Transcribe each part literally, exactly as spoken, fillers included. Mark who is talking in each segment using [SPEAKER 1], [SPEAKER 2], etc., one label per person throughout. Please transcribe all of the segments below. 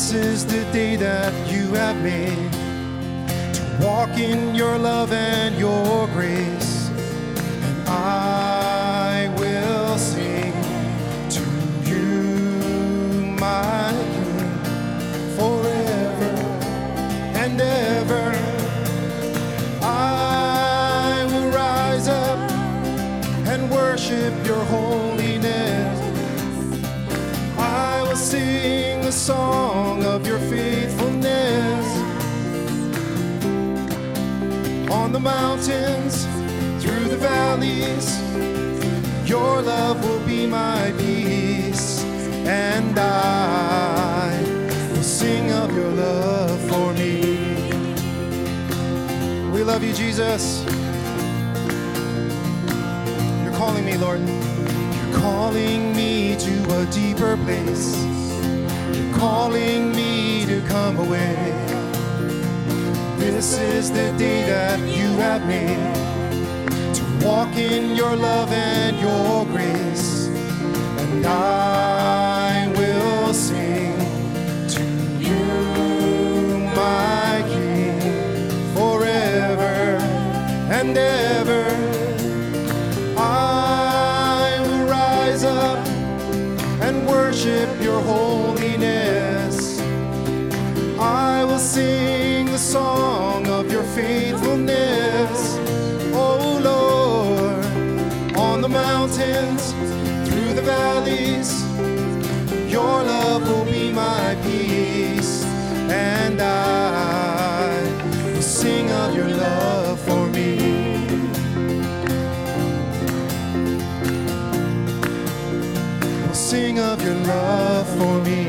[SPEAKER 1] This is the day that you have made, to walk in your love and your grace. And I will sing to you, my King, forever and ever. I will rise up and worship your holiness. I will sing the song of your faithfulness. On the mountains, through the valleys, your love will be my peace. And I will sing of your love for me. We love you, Jesus. You're calling me, Lord. You're calling me to a deeper place. You're calling me to come away. This is the day that you have made, to walk in your love and your grace. And I will sing to you, my King, forever and ever. I will rise up and worship your holiness. I will sing the song of your faithfulness. Oh Lord, on the mountains, through the valleys, your love will be my peace. And I will sing of your love for me. Will sing of your love for me.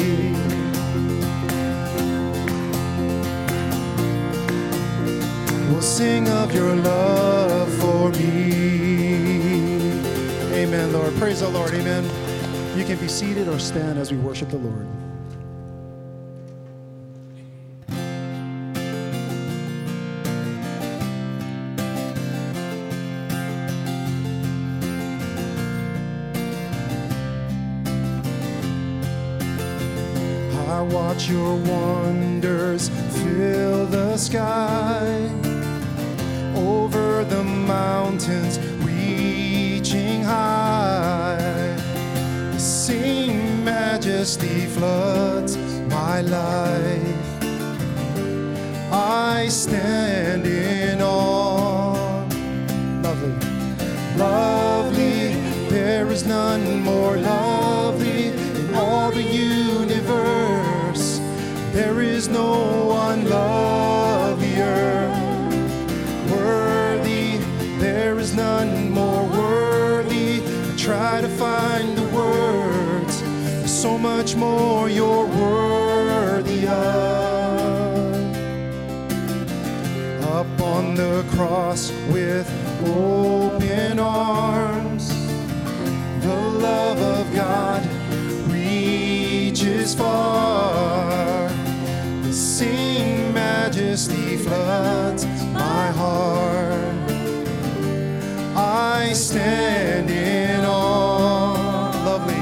[SPEAKER 1] Will sing of your love for me. Amen, Lord. Praise the Lord. Amen. You can be seated or stand as we worship the Lord. I watch your wonders fill the sky, over the mountains reaching high. The same majesty floods my life. I stand in awe. Lovely, lovely, there is none more lovely in all the universe. There is no one lovelier. Worthy, there is none more worthy. I try to find the words. There's so much more you're worthy of. Up on the cross with open arms, the love of God reaches far. The same majesty floods my heart. I stand in awe. Lovely,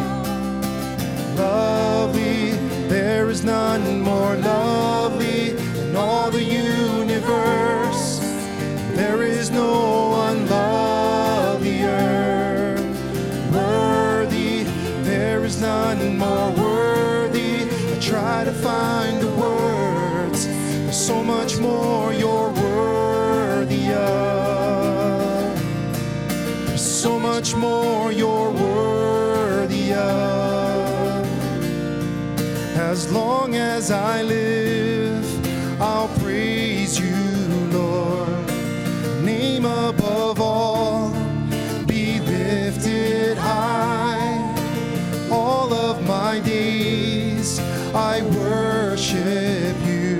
[SPEAKER 1] lovely, there is none more lovely in all the universe. There is no one lovelier. Worthy, there is none more worthy. I try to find the words. There's so much more you're worthy of. There's so much more you're worthy of. As long as I live, I'll praise you, Lord. Name above all, be lifted high. All of my days, I worship you.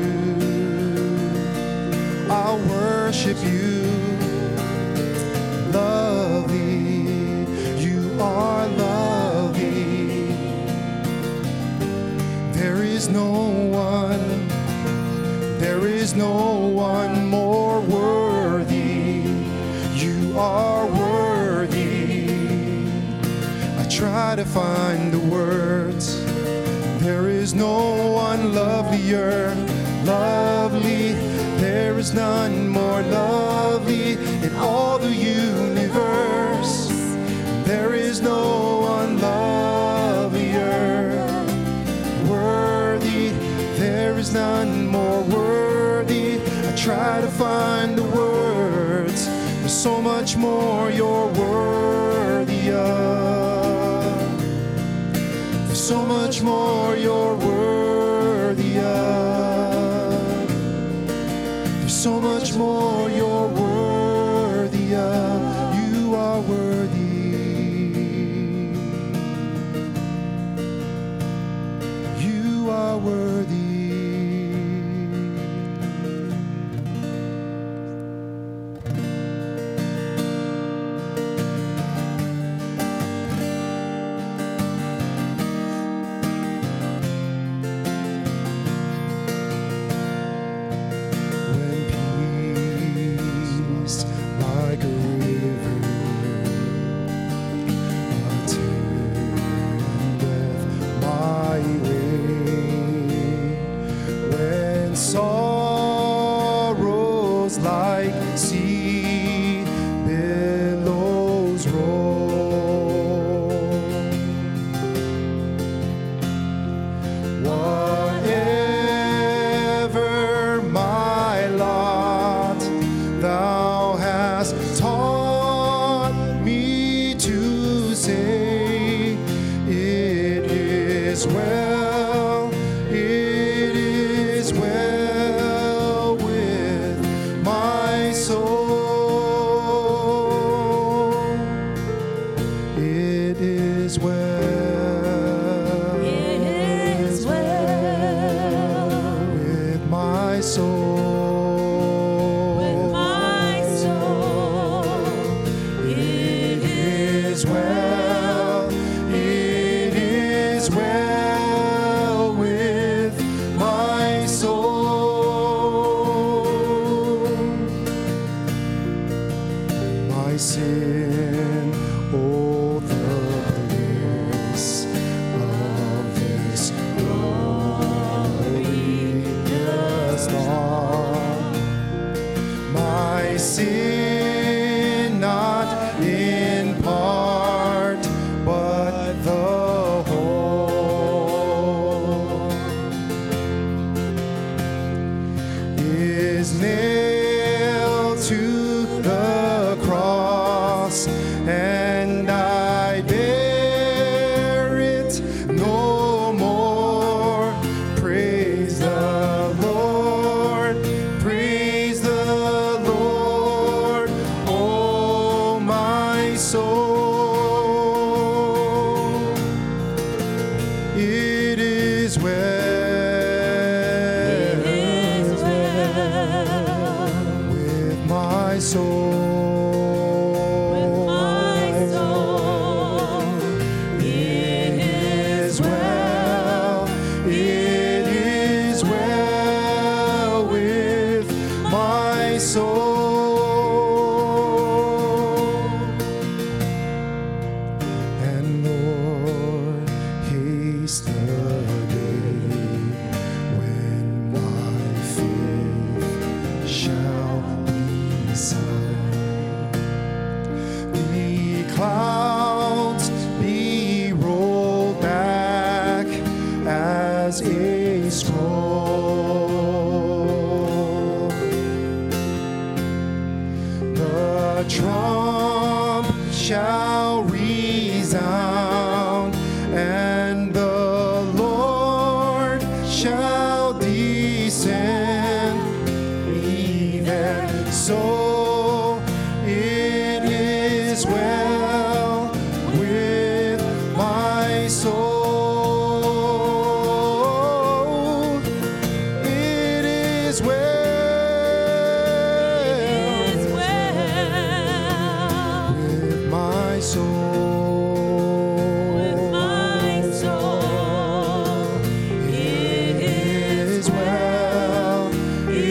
[SPEAKER 1] I'll worship you. Lovely, you are lovely. There is no one, there is no one more worthy. You are worthy. I try to find the words. There is no one lovelier, lovely. There is none more lovely in all the universe. There is no one lovelier, worthy. There is none more worthy. I try to find the words. There's so much more you're worthy of. There's so much more you're worthy of. There's so much more you're worthy of. You are worthy. You are worthy.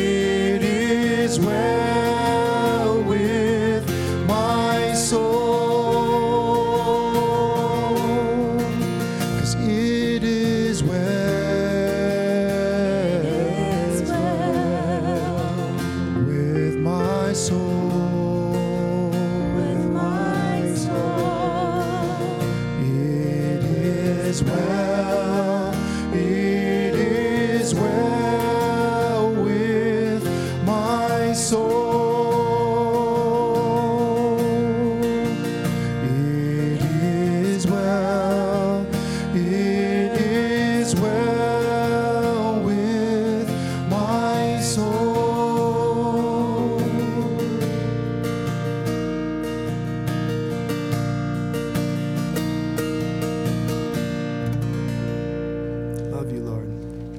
[SPEAKER 2] Well with my soul.
[SPEAKER 1] with my soul. It is well, it is well with my soul. It is well, it is well with my soul. Love you, Lord.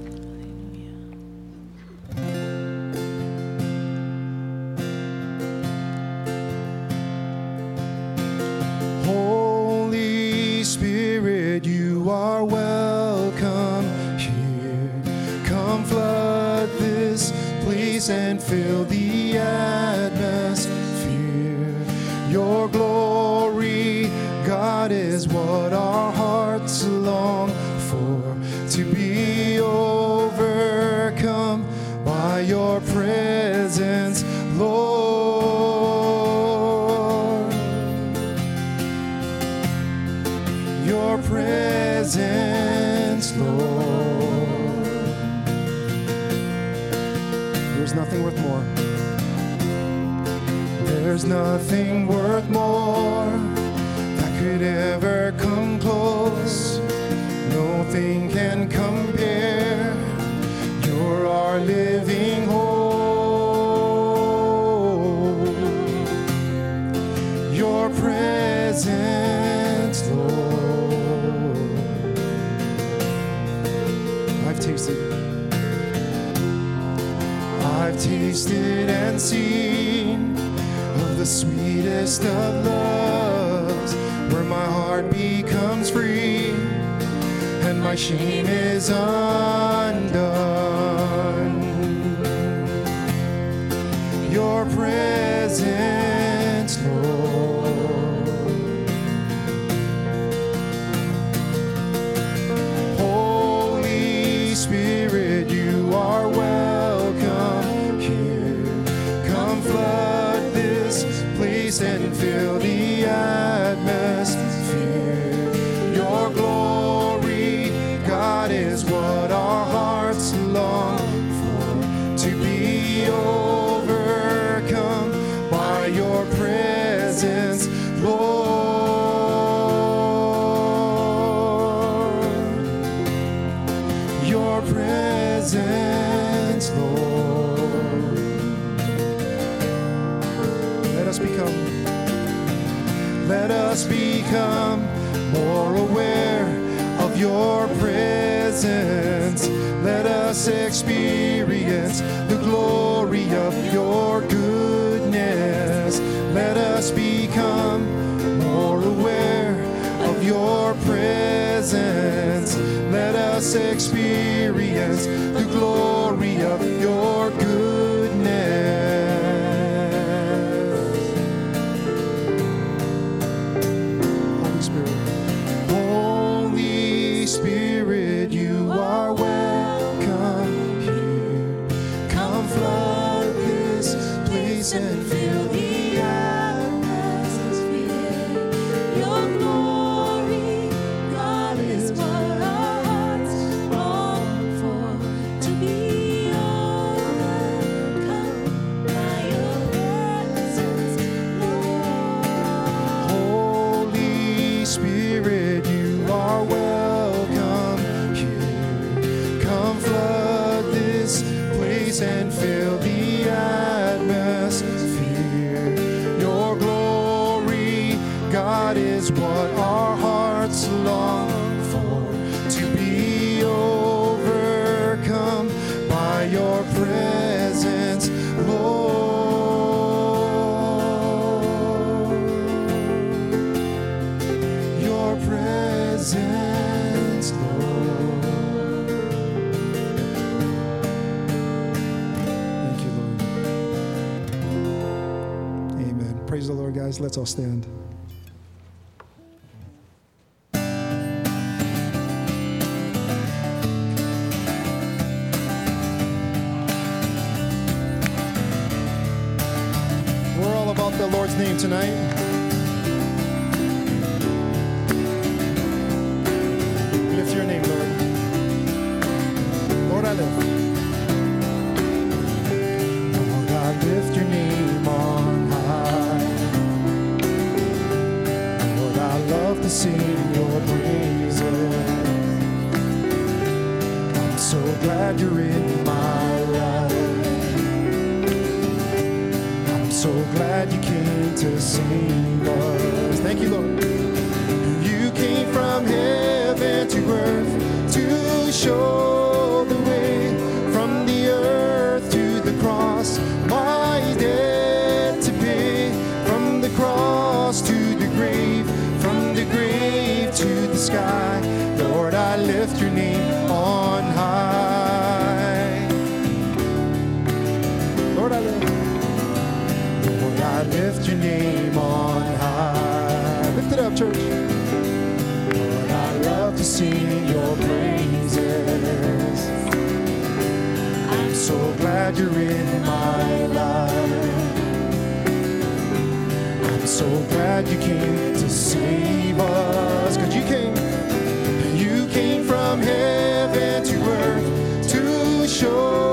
[SPEAKER 1] Holy Spirit, you are welcome here. Come flood this place and fill the atmosphere. Your glory, God, is what our hearts long for, to be overcome by your presence, Lord. Your presence, Lord. There's nothing worth more. There's nothing worth more that could ever come close. Nothing can compare. You're our living hope. Your presence, Lord. I've tasted, I've tasted and seen of the sweetest of loves, where my heart becomes free and my shame is undone. Your presence, Lord. Holy Spirit, you are welcome here. Come flood this place and fill the atmosphere. Your glory, God, is what our hearts long for, to be overcome by your presence, Lord. Your presence, Lord. Let us become, let us become more aware of your presence. Let us experience the glory of your goodness. Let us become more aware of your presence. Let us experience the glory of your goodness. Holy Spirit. Holy Spirit, you are welcome here. Come flood this place and fill the atmosphere. Your glory, God, is what our hearts long for, to be overcome by your presence, Lord. Holy Spirit, you are welcome here. Come flood this place and fill the atmosphere. Your glory, God, is what our hearts long for, to be overcome by your presence, Lord. Your presence, Lord. Thank you, Lord. Amen. Praise the Lord, guys. Let's all stand. the Lord's name tonight. Lift your name, Lord. Lord, I lift. Lord, I lift your name on high. Lord, I love to sing your praises. I'm so glad you're in my life. So glad you came to save us. Thank you, Lord. You came from heaven to earth to show the way, from the earth to the cross, my debt to pay, from the cross to the grave, from the grave to the sky. Lord, I lift your name on high. Lord, I lift. I lift your name on high. Lift it up, church. Lord, I love to sing your praises. I'm so glad you're in my life. I'm so glad you came to save us. 'Cause you came, you came from heaven to earth to show